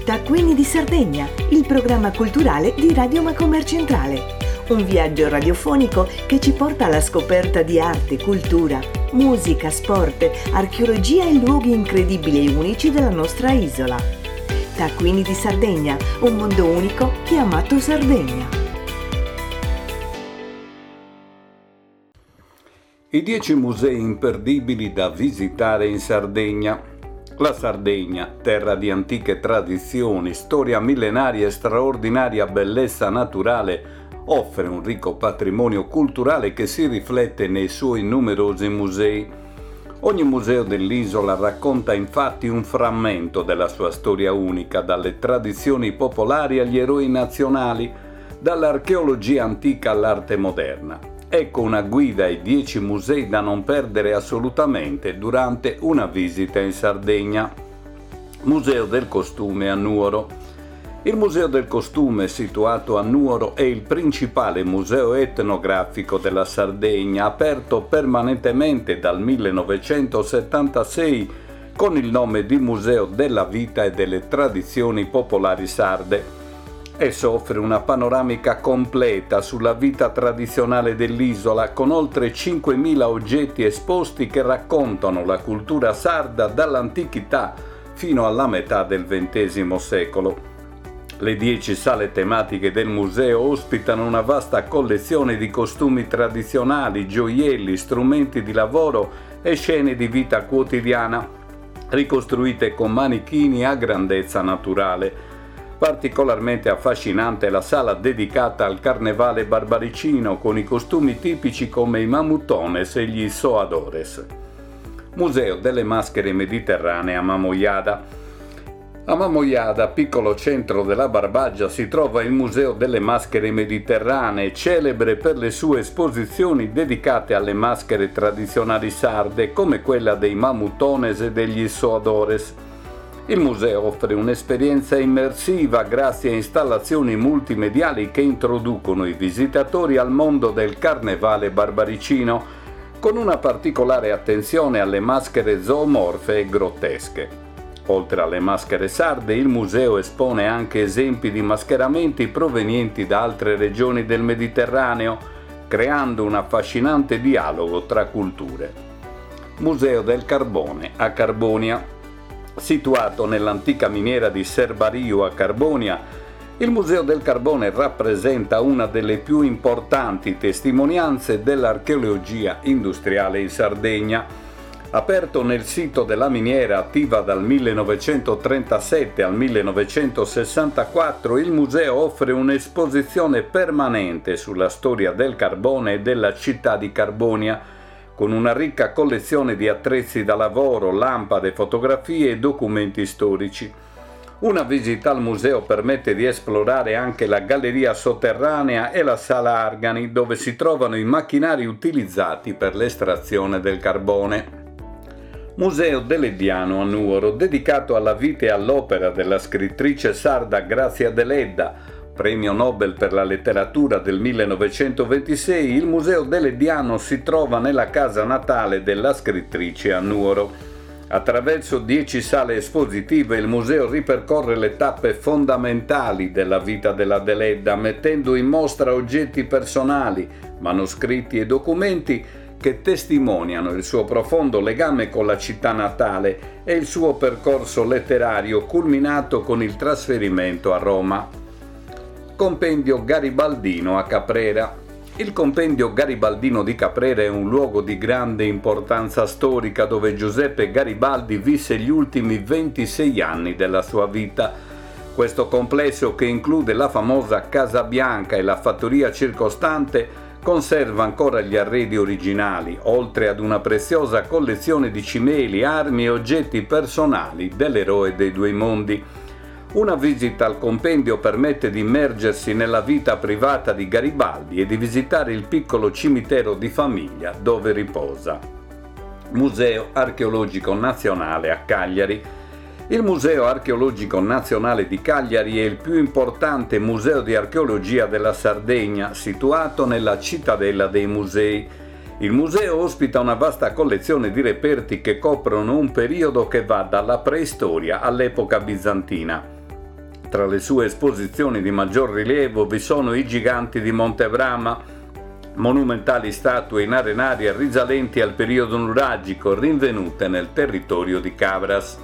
Taccuini di Sardegna, il programma culturale di Radio Macomer Centrale. Un viaggio radiofonico che ci porta alla scoperta di arte, cultura, musica, sport, archeologia e luoghi incredibili e unici della nostra isola. Taccuini di Sardegna, un mondo unico chiamato Sardegna. I 10 musei imperdibili da visitare in Sardegna. La Sardegna, terra di antiche tradizioni, storia millenaria e straordinaria bellezza naturale, offre un ricco patrimonio culturale che si riflette nei suoi numerosi musei. Ogni museo dell'isola racconta infatti un frammento della sua storia unica, dalle tradizioni popolari agli eroi nazionali, dall'archeologia antica all'arte moderna. Ecco una guida ai 10 musei da non perdere assolutamente durante una visita in Sardegna. Museo del Costume a Nuoro. Il Museo del Costume, situato a Nuoro, è il principale museo etnografico della Sardegna, aperto permanentemente dal 1976 con il nome di Museo della Vita e delle Tradizioni Popolari Sarde. Esso offre una panoramica completa sulla vita tradizionale dell'isola, con oltre 5.000 oggetti esposti che raccontano la cultura sarda dall'antichità fino alla metà del XX secolo. Le 10 sale tematiche del museo ospitano una vasta collezione di costumi tradizionali, gioielli, strumenti di lavoro e scene di vita quotidiana, ricostruite con manichini a grandezza naturale. Particolarmente affascinante è la sala dedicata al carnevale barbaricino, con i costumi tipici come i mamutones e gli soadores. Museo delle maschere mediterranee a Mamoiada. A Mamoiada, piccolo centro della Barbagia, si trova il Museo delle maschere mediterranee, celebre per le sue esposizioni dedicate alle maschere tradizionali sarde, come quella dei mamutones e degli soadores. Il museo offre un'esperienza immersiva grazie a installazioni multimediali che introducono i visitatori al mondo del carnevale barbaricino, con una particolare attenzione alle maschere zoomorfe e grottesche. Oltre alle maschere sarde, il museo espone anche esempi di mascheramenti provenienti da altre regioni del Mediterraneo, creando un affascinante dialogo tra culture. Museo del Carbone a Carbonia. Situato nell'antica miniera di Serbario a Carbonia, il Museo del Carbone rappresenta una delle più importanti testimonianze dell'archeologia industriale in Sardegna. Aperto nel sito della miniera, attiva dal 1937 al 1964, il museo offre un'esposizione permanente sulla storia del carbone e della città di Carbonia, con una ricca collezione di attrezzi da lavoro, lampade, fotografie e documenti storici. Una visita al museo permette di esplorare anche la galleria sotterranea e la sala argani, dove si trovano i macchinari utilizzati per l'estrazione del carbone. Museo dell'Ediano a Nuoro, dedicato alla vita e all'opera della scrittrice sarda Grazia Deledda, Premio Nobel per la letteratura del 1926, il Museo dell'Ediano si trova nella casa natale della scrittrice a Nuoro. Attraverso 10 sale espositive il museo ripercorre le tappe fondamentali della vita della Deledda, mettendo in mostra oggetti personali, manoscritti e documenti che testimoniano il suo profondo legame con la città natale e il suo percorso letterario culminato con il trasferimento a Roma. Compendio Garibaldino a Caprera. Il Compendio Garibaldino di Caprera è un luogo di grande importanza storica dove Giuseppe Garibaldi visse gli ultimi 26 anni della sua vita. Questo complesso, che include la famosa Casa Bianca e la fattoria circostante, conserva ancora gli arredi originali, oltre ad una preziosa collezione di cimeli, armi e oggetti personali dell'eroe dei due mondi. Una visita al compendio permette di immergersi nella vita privata di Garibaldi e di visitare il piccolo cimitero di famiglia dove riposa. Museo Archeologico Nazionale a Cagliari. Il Museo Archeologico Nazionale di Cagliari è il più importante museo di archeologia della Sardegna, situato nella cittadella dei musei. Il museo ospita una vasta collezione di reperti che coprono un periodo che va dalla preistoria all'epoca bizantina. Tra le sue esposizioni di maggior rilievo vi sono i Giganti di Montebrama, monumentali statue in arenaria risalenti al periodo nuragico rinvenute nel territorio di Cabras.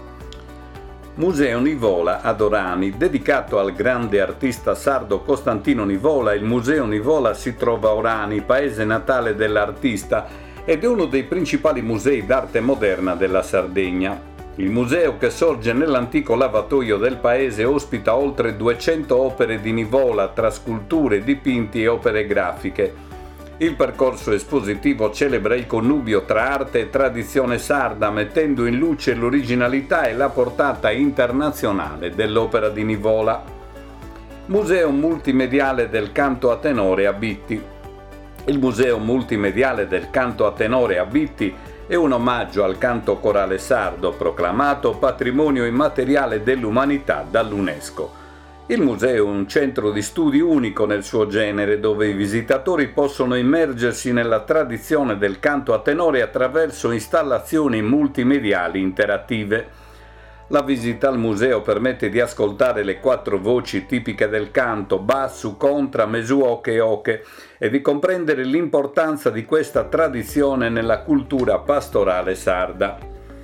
Museo Nivola ad Orani, dedicato al grande artista sardo Costantino Nivola. Il Museo Nivola si trova a Orani, paese natale dell'artista, ed è uno dei principali musei d'arte moderna della Sardegna. Il museo, che sorge nell'antico lavatoio del paese, ospita oltre 200 opere di Nivola tra sculture, dipinti e opere grafiche. Il percorso espositivo celebra il connubio tra arte e tradizione sarda, mettendo in luce l'originalità e la portata internazionale dell'opera di Nivola. Museo multimediale del canto a tenore a Bitti. Il Museo multimediale del canto a tenore a Bitti è un omaggio al canto corale sardo, proclamato patrimonio immateriale dell'umanità dall'UNESCO. Il museo è un centro di studi unico nel suo genere, dove i visitatori possono immergersi nella tradizione del canto a tenore attraverso installazioni multimediali interattive. La visita al museo permette di ascoltare le 4 voci tipiche del canto: bassu, contra, mesuoche e oche, e di comprendere l'importanza di questa tradizione nella cultura pastorale sarda.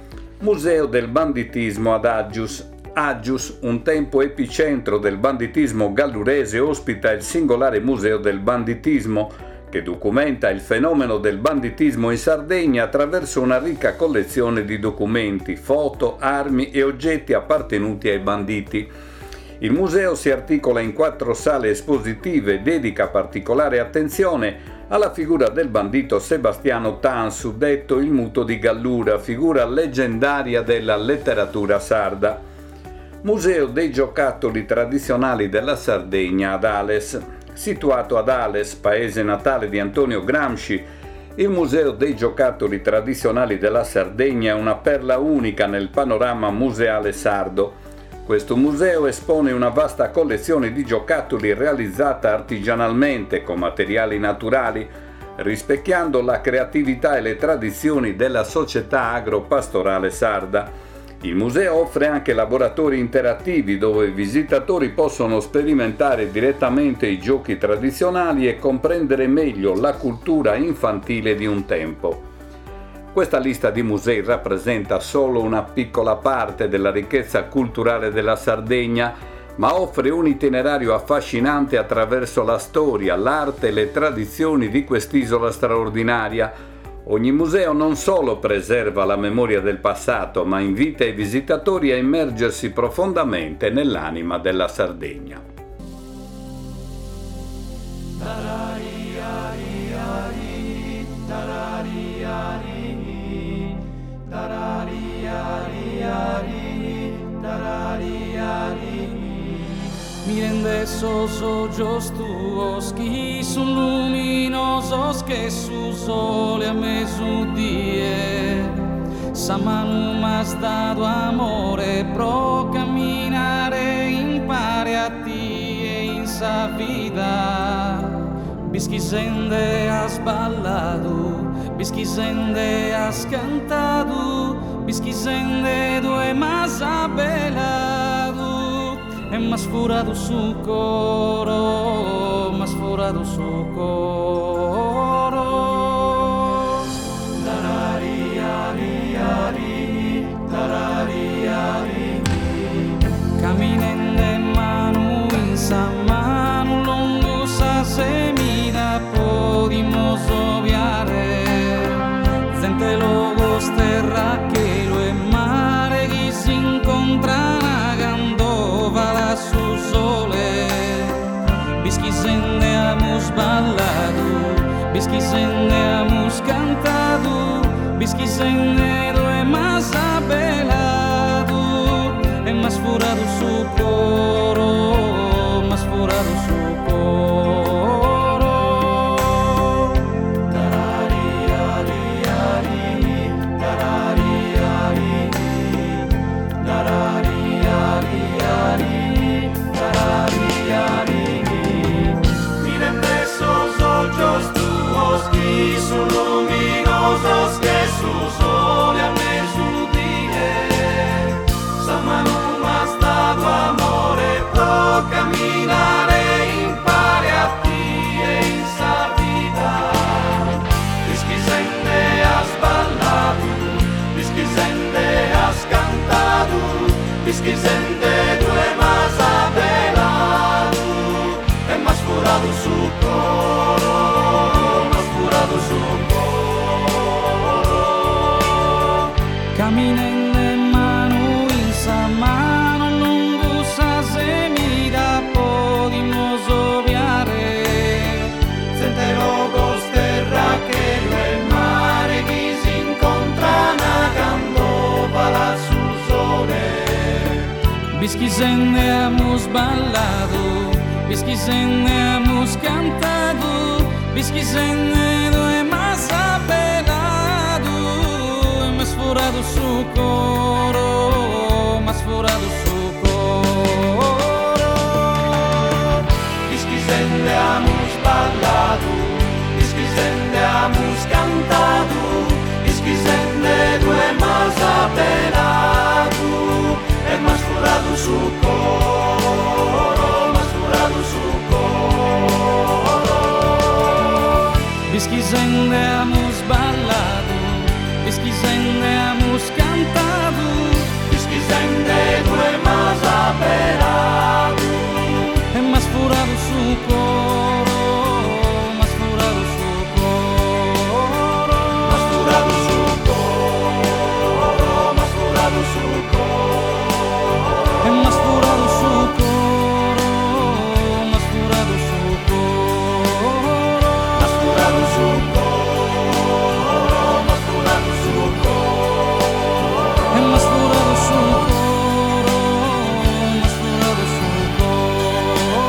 Museo del banditismo ad Aggius. Aggius, un tempo epicentro del banditismo gallurese, ospita il singolare Museo del Banditismo, che documenta il fenomeno del banditismo in Sardegna attraverso una ricca collezione di documenti, foto, armi e oggetti appartenuti ai banditi. Il museo si articola in 4 sale espositive e dedica particolare attenzione alla figura del bandito Sebastiano Tansu, detto il Muto di Gallura, figura leggendaria della letteratura sarda. Museo dei giocattoli tradizionali della Sardegna ad Ales. Situato ad Ales, paese natale di Antonio Gramsci, il Museo dei giocattoli tradizionali della Sardegna è una perla unica nel panorama museale sardo. Questo museo espone una vasta collezione di giocattoli realizzata artigianalmente con materiali naturali, rispecchiando la creatività e le tradizioni della società agropastorale sarda. Il museo offre anche laboratori interattivi dove i visitatori possono sperimentare direttamente i giochi tradizionali e comprendere meglio la cultura infantile di un tempo. Questa lista di musei rappresenta solo una piccola parte della ricchezza culturale della Sardegna, ma offre un itinerario affascinante attraverso la storia, l'arte e le tradizioni di quest'isola straordinaria. Ogni museo non solo preserva la memoria del passato, ma invita i visitatori a immergersi profondamente nell'anima della Sardegna. Miren de esos ojos tuos que son luminosos, que su sol a mezzodie. Sa mano m'has dato amore pro camminare in pari a ti e in sa vida. Bischisende has ballado, bischisende has cantado, bischisende due mas abelado. E m'ha sfurato su coro, m'ha sfurato su coro. Tarari, ari, ari, tarari, ari. Camminende mano in sa mano, lungo sa semina, podimos obviare. Zente logos terra che lo è mare, chi si incontrano su sole. Bischisende amus ballado, bischisende amus cantado, bischisende due mas abelado. E m'has furado su coro, m'has furado su coro. Tarari, ari, ari, tarari, ari, tarari, ari, ari. Ojos tuos que son luminosos, que su sol Pisquisende due masa pelado, e mas furado su coro, mas furado su coro. Caminen de mano in sa mano, lungo sa semida podimos obviare. Sente logos terra che il mare chi si incontrano quando va la su sole. Bisquisende hemos ballado, Bisquisende hemos cantado, Bisquisende do é mais apelado, é mais furado su coro, mais furado su coro. Pisquisende hemos ballado, Pisquisende hemos cantado, Pisquisende due más apelado, é mais furado su coro, mais furado su coro. Bisquisende hemos ballado, Bisquisende hemos cantado, Pisquisende due más apelado, é mais furado su coro, mais furado su coro. más furado su coro, más furado su coro. É mais furado su coro, mais furado su coro. Más furado su coro, más furado su coro. É mais furado su coro, mais furado su coro.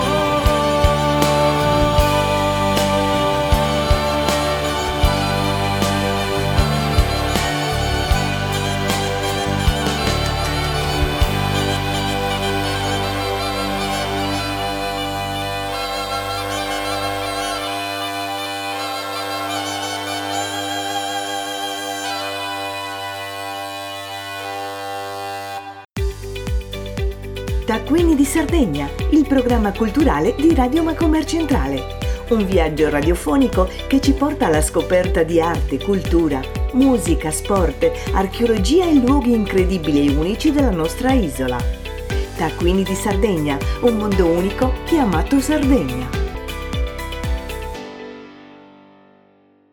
Taccuini di Sardegna, il programma culturale di Radio Macomer Centrale. Un viaggio radiofonico che ci porta alla scoperta di arte, cultura, musica, sport, archeologia e luoghi incredibili e unici della nostra isola. Taccuini di Sardegna, un mondo unico chiamato Sardegna.